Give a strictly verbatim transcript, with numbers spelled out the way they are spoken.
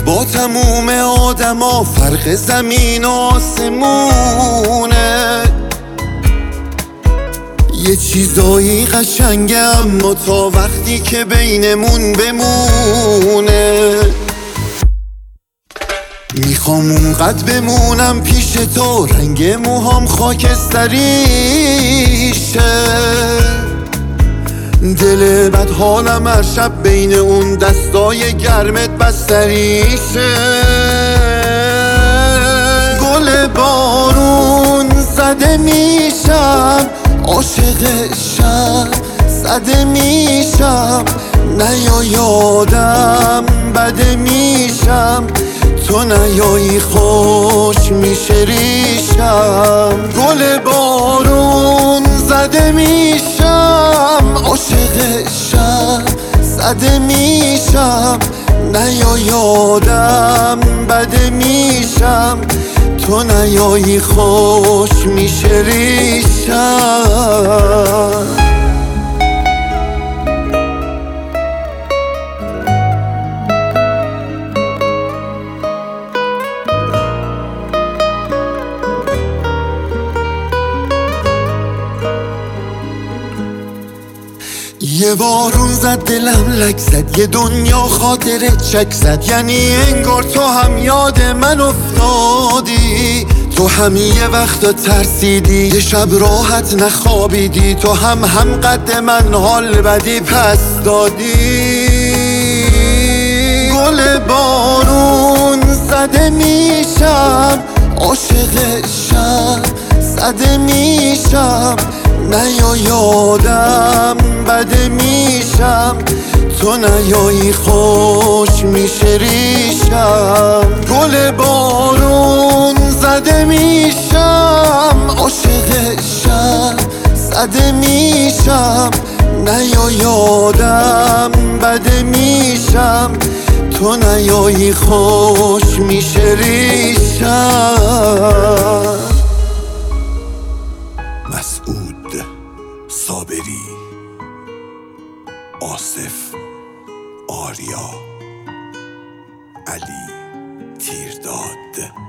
با تموم آدما فرق زمین و آسمونه. یه چیزایی قشنگه اما تا وقتی که بینمون بمونه. میخوام اونقدر بمونم پیش تو رنگ موهام خاکستریشه. دل بد حالم هر شب بین اون دستای گرمت بستریشه. گل بارون زده میشم، عاشق شب زده میشم. نیا یادم بده میشم، تو نیایی خوش میشه ریشم. گل بارون زده میشم، عاشق شب زده میشم. نیا یادم بده میشم، تو نیایی خوش میشه ریشم. یه بارون زد دلم لک زد، یه دنیا خاطره چک زد. یعنی انگار تو هم یاد من افتادی، تو هم یه وقت ترسیدی، یه شب راحت نخوابیدی. تو هم هم قد من حال بدی پس دادی. گل بارون زده میشم، عاشق شب زده میشم. نیا یادم بده میشم، تو نیایی خوش میشه ریشم. گل بارون زده میشم، عاشق شب زده میشم. نیا یادم بده میشم، تو نیایی خوش میشه ریشم. مسعود صابری، آصف آریا، علی تیرداد.